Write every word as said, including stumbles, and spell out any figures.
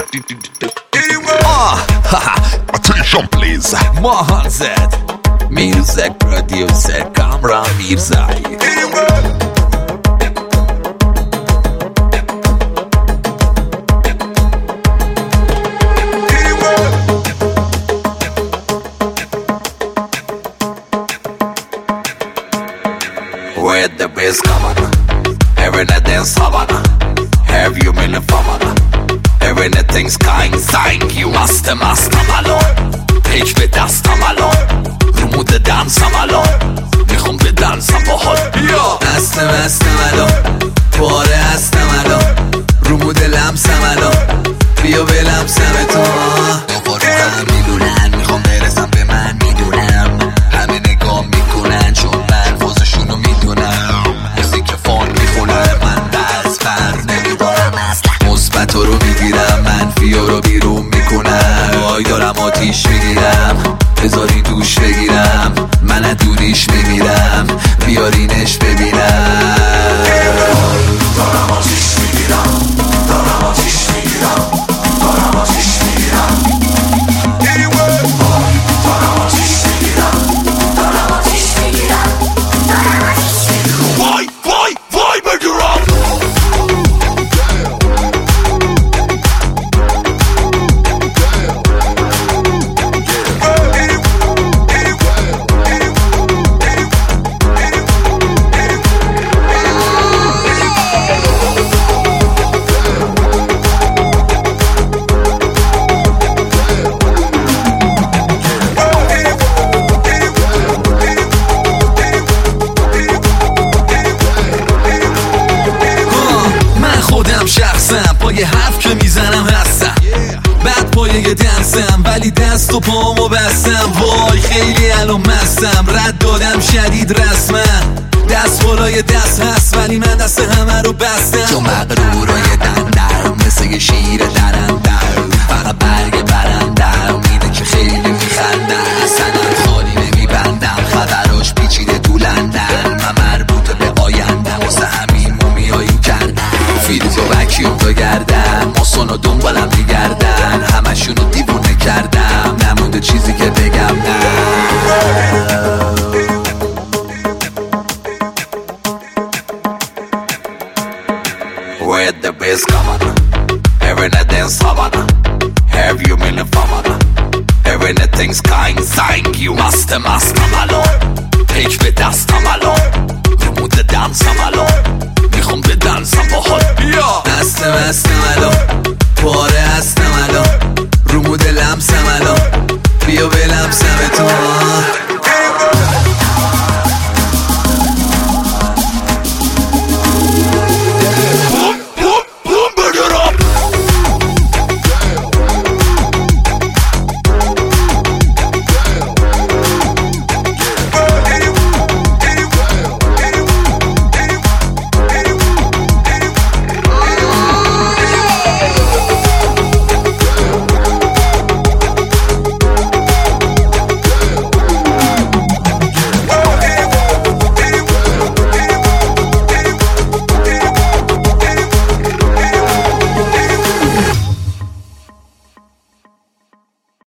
Attention please. Mohan zed Music producer Kamran Mirzai. Where the bass coming, every night dance Havana. Have you been a famana? Everything's kind sign. You must must malon. پیک به دستم الان رو مود دنسم الان میخوام به دنسم باحال. دستم هستم الان پاره هستم الان رو مود لمسم الان بیا به لمسم تو. بابا رو هم میدونن میخوام برسم به من میدونم همه نگاه میکنن چون من فوزشونو میدونم حسی که فان میخونم من دست فرد نمیدارم اصلا مثبت رو میگیرم منفی رو بیرون میکنم وای دارم آتیش میگیرم بذاری دوش بگیرم من از دوریش میمیرم بیارینش ببینم دارم آتیش میگیرم دارم آتیش میگیرم دارم آتیش میگیرم دارم آتیش میگیرم دارم آتیش میگیرم دارم آتیش میگیرم وای وای وای بگیرم. شخصم پای حرف که میزنم هستم بعد پای دنسم ولی دست و پامو بستم وای خیلی الان مستم رد دادم شدید رسما دست بالای دست هست ولی من دست همه رو بستم تو مغرورای دندم مثل یه شیر درندم فقط برگ برندم میده که خیلی میخندم اصلا خالی نمیبندم خبراش پیچیده تو لندن من مربوط به آیندم واسه همین مومیایی کردم فیلز و وکیوم تا گردن ماسونو دنبالم میگردن همشونو دیوونه کردم نمونده چیزی که بگم نه. Where the bass coming, every night dance Havana. Have you been a famana? Everything's kind sign. You must must malon. پیک به دستم الان رو مود دنسم الان میخوام به دنسم باحال. دستم هستم الان پاره هستم الان رو مود لمسم الان بیا به لمسم